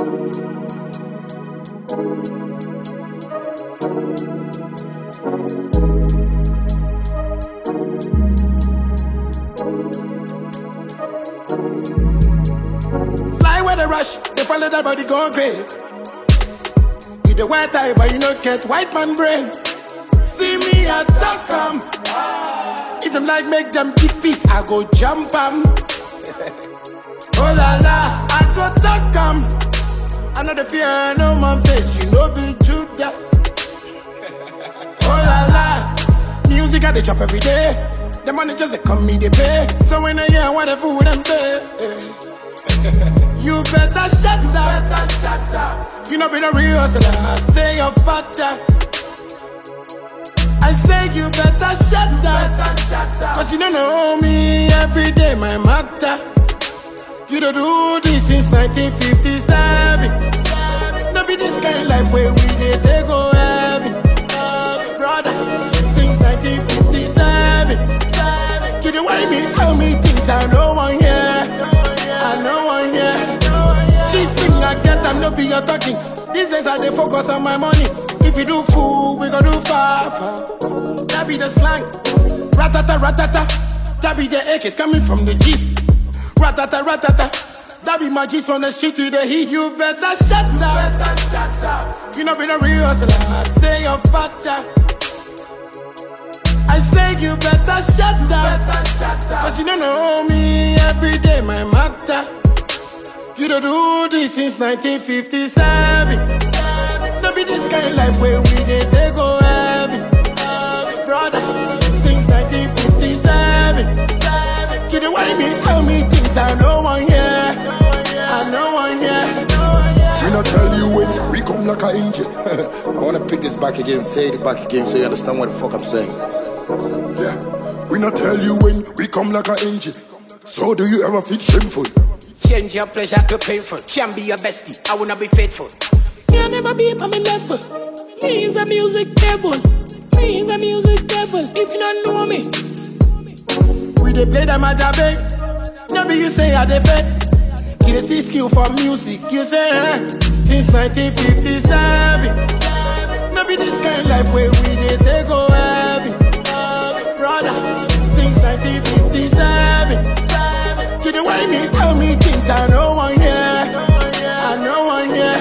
Fly with the rush, they follow that body go grave. With the white eye, but you don't get white man brain. See me at Duckham. If them like make them kick beats, I go jump 'em. Oh la la, I go Duckham. I know the fear, no man face, you know be Judas. Oh la la, music I they chop every day. The money just they come me they pay. So when I hear what the fool them say, you better shut up. You know be the real hustler, I say you're fatter. I say you better shut up. Cause you don't know me every day, my matter. You don't do this since 1957. No be this kind of life where we did they go heavy. Brother, since 1957. You don't worry me, tell me things I know one here. I know one here. This thing I get, I'm not be your talking. These days I they focus on my money. If you do fool, we gon' do far. That be the slang. Ratata, ratata. That be the AKs coming from the Jeep. Ratata, ratata. That be my G's on the street with the heat. You better shut up. You know be the real hustler. I say you're fatter. I say you better shut up. Cause you don't know me every day, my matter. You don't do this since 1957. No be this kind of life where we did they go heavy. Brother, since 1957. You don't worry me, tell me things I know one here. I know one here. We not tell you when we come like an engine. I wanna pick this back again, say it back again so you understand what the fuck I'm saying. Yeah, we not tell you when we come like an engine. So do you ever feel shameful? Change your pleasure to painful. Can be your bestie, I wanna be faithful. You'll never be on my level. Me is a music devil. Me is a music devil. If you don't know me, we dey play them at a babe. No be you say I dey fake. You dey see skill for music. You say since 1957. No be this kind of life where we dey they go heavy. Brother, since 1957. You don't worry me, tell me things I know one here. I know one here.